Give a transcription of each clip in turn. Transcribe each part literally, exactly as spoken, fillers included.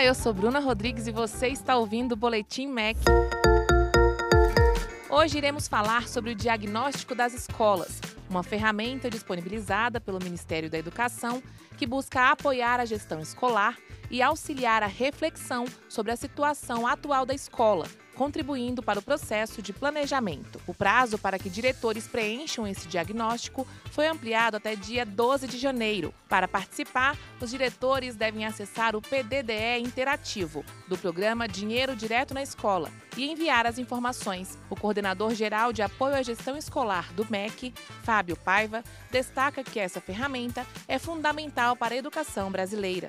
eu sou Bruna Rodrigues e você está ouvindo o Boletim M E C. Hoje iremos falar sobre o diagnóstico das escolas, uma ferramenta disponibilizada pelo Ministério da Educação que busca apoiar a gestão escolar e auxiliar a reflexão sobre a situação atual da escola, contribuindo para o processo de planejamento. O prazo para que diretores preencham esse diagnóstico foi ampliado até dia doze de janeiro. Para participar, os diretores devem acessar o P D D E interativo do programa Dinheiro Direto na Escola e enviar as informações. O coordenador-geral de apoio à gestão escolar do M E C, Fábio Paiva, destaca que essa ferramenta é fundamental para a educação brasileira.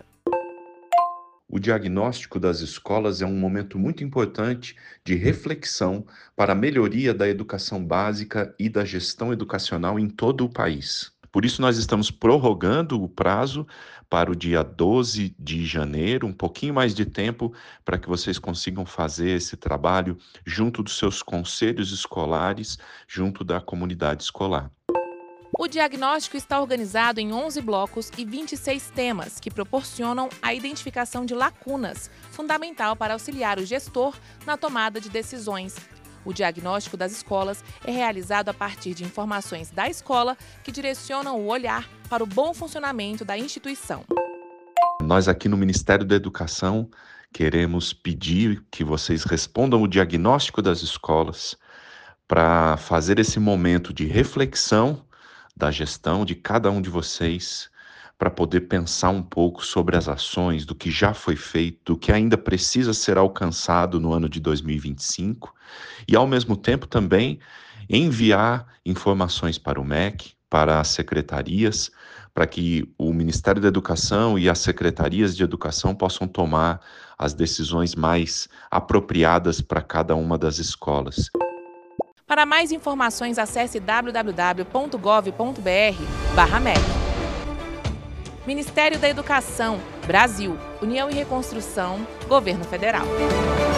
O diagnóstico das escolas é um momento muito importante de reflexão para a melhoria da educação básica e da gestão educacional em todo o país. Por isso, nós estamos prorrogando o prazo para o dia doze de janeiro, um pouquinho mais de tempo para que vocês consigam fazer esse trabalho junto dos seus conselhos escolares, junto da comunidade escolar. O diagnóstico está organizado em onze blocos e vinte e seis temas, que proporcionam a identificação de lacunas, fundamental para auxiliar o gestor na tomada de decisões. O diagnóstico das escolas é realizado a partir de informações da escola que direcionam o olhar para o bom funcionamento da instituição. Nós aqui no Ministério da Educação queremos pedir que vocês respondam o diagnóstico das escolas para fazer esse momento de reflexão da gestão de cada um de vocês, para poder pensar um pouco sobre as ações, do que já foi feito, do que ainda precisa ser alcançado no ano de dois mil e vinte e cinco, e ao mesmo tempo também enviar informações para o M E C, para as secretarias, para que o Ministério da Educação e as secretarias de educação possam tomar as decisões mais apropriadas para cada uma das escolas. Para mais informações, acesse w w w ponto gov ponto br barra M E C. Ministério da Educação, Brasil, União e Reconstrução, Governo Federal.